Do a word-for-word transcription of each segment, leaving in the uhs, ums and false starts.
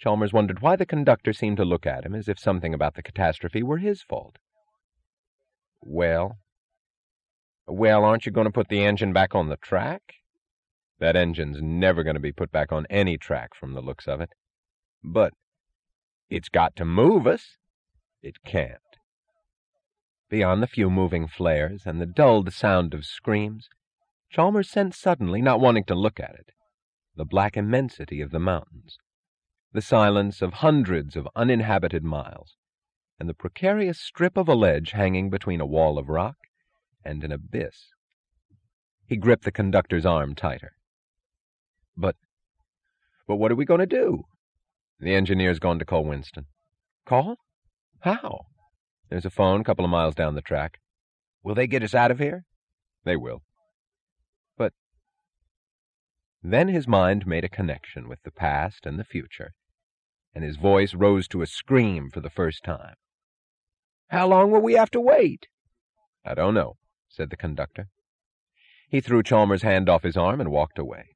Chalmers wondered why the conductor seemed to look at him as if something about the catastrophe were his fault. Well? Well, aren't you going to put the engine back on the track? That engine's never going to be put back on any track from the looks of it. But it's got to move us. It can't. Beyond the few moving flares and the dulled sound of screams, Chalmers sensed suddenly, not wanting to look at it, the black immensity of the mountains, the silence of hundreds of uninhabited miles, and the precarious strip of a ledge hanging between a wall of rock and an abyss. He gripped the conductor's arm tighter. But, but what are we going to do? The engineer's gone to call Winston. Call? How? There's a phone a couple of miles down the track. Will they get us out of here? They will. But then his mind made a connection with the past and the future, and his voice rose to a scream for the first time. How long will we have to wait? I don't know, said the conductor. He threw Chalmers' hand off his arm and walked away.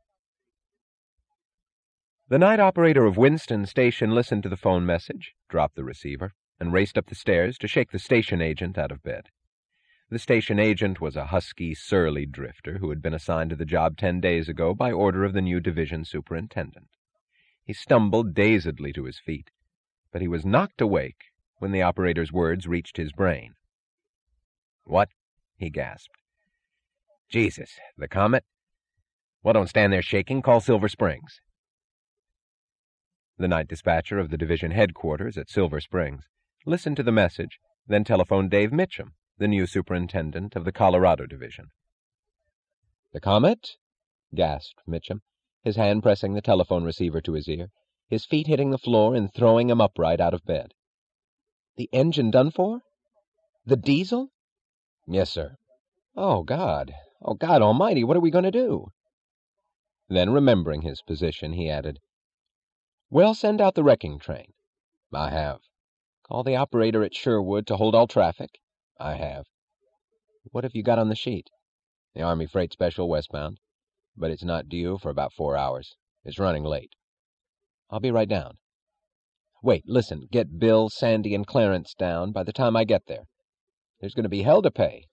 The night operator of Winston Station listened to the phone message, dropped the receiver, and raced up the stairs to shake the station agent out of bed. The station agent was a husky, surly drifter who had been assigned to the job ten days ago by order of the new division superintendent. He stumbled dazedly to his feet, but he was knocked awake when the operator's words reached his brain. What? He gasped. Jesus, the Comet? Well, don't stand there shaking. Call Silver Springs. The night dispatcher of the division headquarters at Silver Springs listened to the message, then telephoned Dave Mitchum, the new superintendent of the Colorado division. The Comet? Gasped Mitchum, his hand pressing the telephone receiver to his ear, his feet hitting the floor and throwing him upright out of bed. The engine done for? The diesel? Yes, sir. Oh, God. Oh, God almighty, what are we going to do? Then, remembering his position, he added, Well, send out the wrecking train. I have. Call the operator at Sherwood to hold all traffic. I have. What have you got on the sheet? The Army Freight Special westbound, but it's not due for about four hours. It's running late. I'll be right down. Wait, listen, get Bill, Sandy, and Clarence down by the time I get there. There's going to be hell to pay.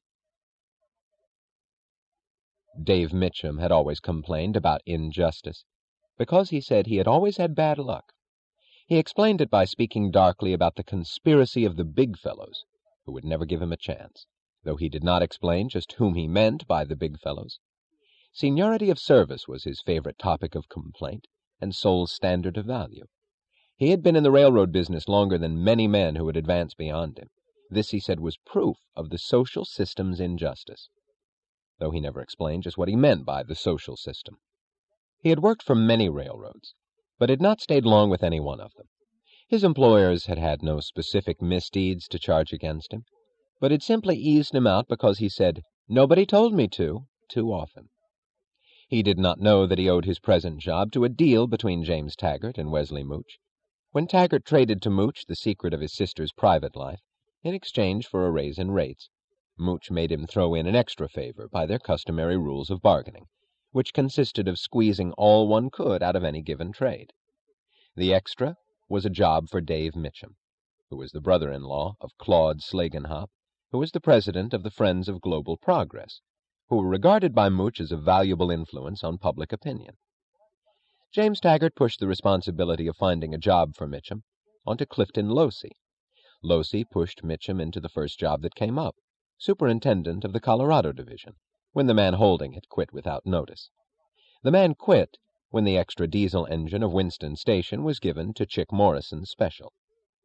Dave Mitchum had always complained about injustice, because he said he had always had bad luck. He explained it by speaking darkly about the conspiracy of the big fellows, who would never give him a chance, though he did not explain just whom he meant by the big fellows. Seniority of service was his favorite topic of complaint, and sole standard of value. He had been in the railroad business longer than many men who had advanced beyond him. This, he said, was proof of the social system's injustice, though he never explained just what he meant by the social system. He had worked for many railroads, but had not stayed long with any one of them. His employers had had no specific misdeeds to charge against him, but had simply eased him out because he said, "Nobody told me to," too often. He did not know that he owed his present job to a deal between James Taggart and Wesley Mooch. When Taggart traded to Mooch the secret of his sister's private life, in exchange for a raise in rates, Mooch made him throw in an extra favor by their customary rules of bargaining, which consisted of squeezing all one could out of any given trade. The extra was a job for Dave Mitchum, who was the brother-in-law of Claude Slagenhop, who was the president of the Friends of Global Progress, who were regarded by Mooch as a valuable influence on public opinion. James Taggart pushed the responsibility of finding a job for Mitchum onto Clifton Losey. Losey pushed Mitchum into the first job that came up, superintendent of the Colorado division, when the man holding it quit without notice. The man quit when the extra diesel engine of Winston Station was given to Chick Morrison's special.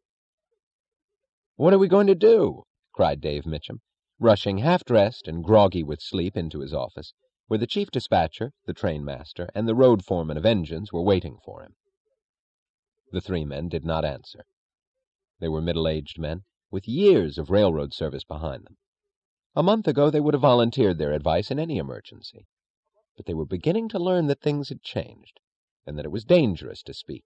"What are we going to do?" cried Dave Mitchum, rushing half-dressed and groggy with sleep into his office, where the chief dispatcher, the trainmaster, and the road foreman of engines were waiting for him. The three men did not answer. They were middle-aged men, with years of railroad service behind them. A month ago they would have volunteered their advice in any emergency, but they were beginning to learn that things had changed, and that it was dangerous to speak.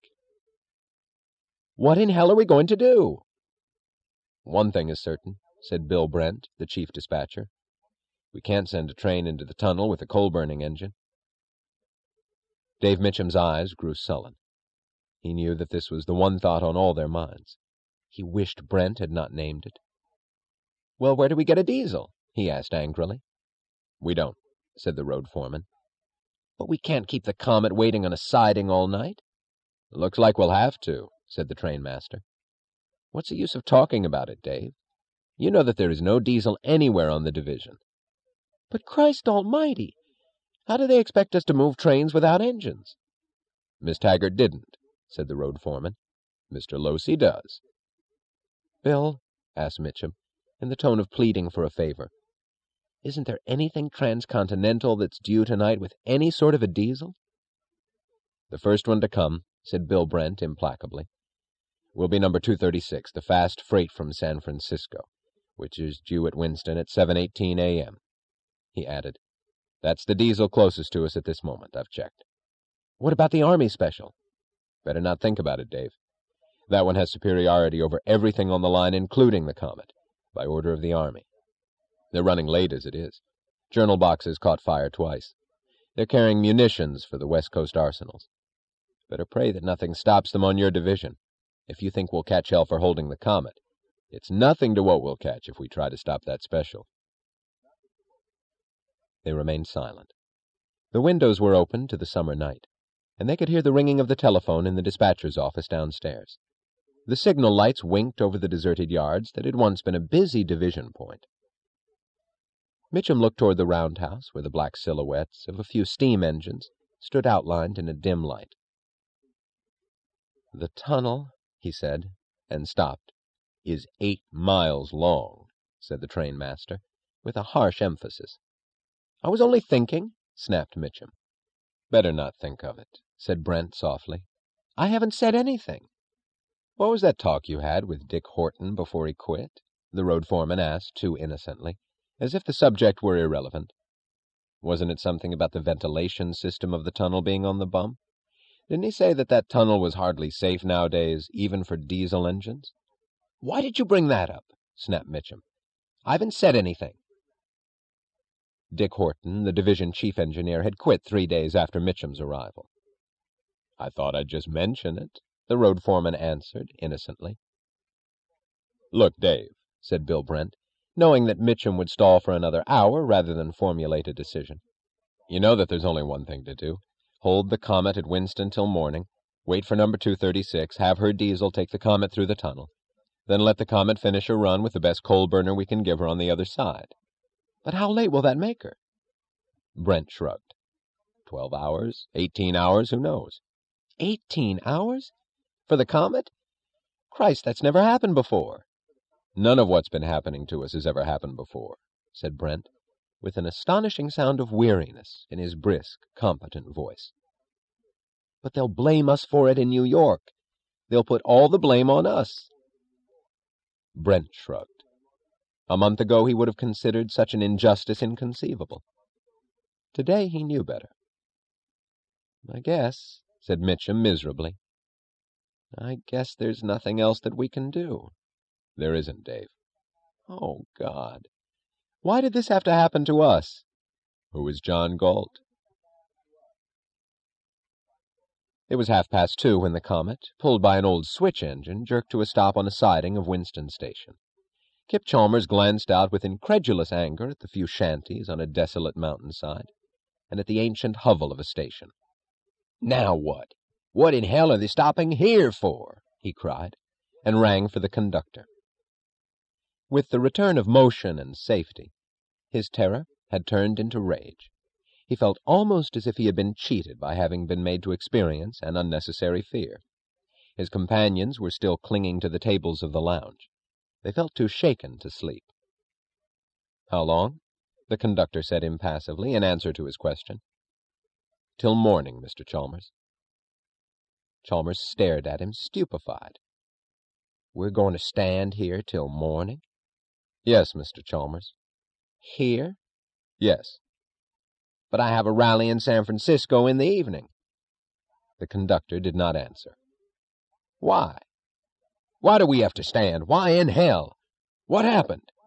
"What in hell are we going to do?" "One thing is certain," said Bill Brent, the chief dispatcher. "We can't send a train into the tunnel with a coal-burning engine." Dave Mitchum's eyes grew sullen. He knew that this was the one thought on all their minds. He wished Brent had not named it. "Well, where do we get a diesel?" he asked angrily. "We don't," said the road foreman. "But we can't keep the Comet waiting on a siding all night." "Looks like we'll have to," said the trainmaster. "What's the use of talking about it, Dave? You know that there is no diesel anywhere on the division." "But Christ almighty! How do they expect us to move trains without engines?" "Miss Taggart didn't," said the road foreman. "Mister Losey does." "Bill," asked Mitchum, in the tone of pleading for a favor, "isn't there anything transcontinental that's due tonight with any sort of a diesel?" "The first one to come," said Bill Brent implacably, "will be number two thirty-six, the fast freight from San Francisco, which is due at Winston at seven eighteen a.m. He added, "That's the diesel closest to us at this moment, I've checked." "What about the Army special?" "Better not think about it, Dave. That one has superiority over everything on the line, including the Comet, by order of the Army. They're running late as it is. Journal boxes caught fire twice. They're carrying munitions for the West Coast arsenals. Better pray that nothing stops them on your division. If you think we'll catch hell for holding the Comet, it's nothing to what we'll catch if we try to stop that special." They remained silent. The windows were open to the summer night, and they could hear the ringing of the telephone in the dispatcher's office downstairs. The signal lights winked over the deserted yards that had once been a busy division point. Mitchum looked toward the roundhouse, where the black silhouettes of a few steam engines stood outlined in a dim light. "The tunnel," he said, and stopped, "is eight miles long," said the trainmaster, with a harsh emphasis. "I was only thinking," snapped Mitchum. "Better not think of it," said Brent softly. "I haven't said anything." "What was that talk you had with Dick Horton before he quit?" the road foreman asked too innocently, as if the subject were irrelevant. "Wasn't it something about the ventilation system of the tunnel being on the bum? Didn't he say that that tunnel was hardly safe nowadays, even for diesel engines?" "Why did you bring that up?" snapped Mitchum. "I haven't said anything." Dick Horton, the division chief engineer, had quit three days after Mitchum's arrival. "I thought I'd just mention it," the road foreman answered innocently. "Look, Dave," said Bill Brent, knowing that Mitchum would stall for another hour rather than formulate a decision. "You know that there's only one thing to do. Hold the Comet at Winston till morning, wait for number two thirty-six, have her diesel take the Comet through the tunnel, then let the Comet finish her run with the best coal burner we can give her on the other side." "But how late will that make her?" Brent shrugged. Twelve hours, eighteen hours, who knows? Eighteen hours? For the Comet? Christ, that's never happened before." "None of what's been happening to us has ever happened before," said Brent, with an astonishing sound of weariness in his brisk, competent voice. "But they'll blame us for it in New York. They'll put all the blame on us." Brent shrugged. A month ago he would have considered such an injustice inconceivable. Today he knew better. "I guess," said Mitchum miserably, "I guess there's nothing else that we can do." "There isn't, Dave." "Oh, God. Why did this have to happen to us?" "Who is John Galt?" It was half past two when the Comet, pulled by an old switch engine, jerked to a stop on a siding of Winston Station. Kip Chalmers glanced out with incredulous anger at the few shanties on a desolate mountainside, and at the ancient hovel of a station. "Now what? What in hell are they stopping here for?" he cried, and rang for the conductor. With the return of motion and safety, his terror had turned into rage. He felt almost as if he had been cheated by having been made to experience an unnecessary fear. His companions were still clinging to the tables of the lounge. They felt too shaken to sleep. "How long?" the conductor said impassively in answer to his question. "Till morning, Mister Chalmers." Chalmers stared at him, stupefied. "We're going to stand here till morning?" "Yes, Mister Chalmers." "Here?" "Yes." "But I have a rally in San Francisco in the evening." The conductor did not answer. "Why? Why do we have to stand? Why in hell? What happened?"